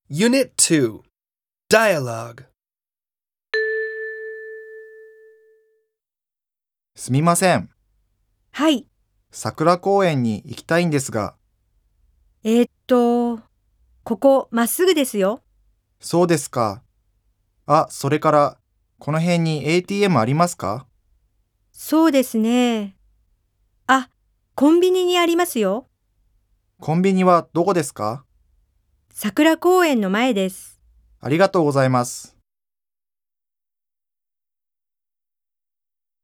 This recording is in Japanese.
Unit 2 Dialogue すみません。 はい。 桜公園に行きたいんですが。 ここまっすぐですよ。 そうですか。それから、この辺に ATM ありますか？ そうですね。あ、コンビニにありますよ。 コンビニはどこですか？ 桜公園の前です。 ありがとうございます。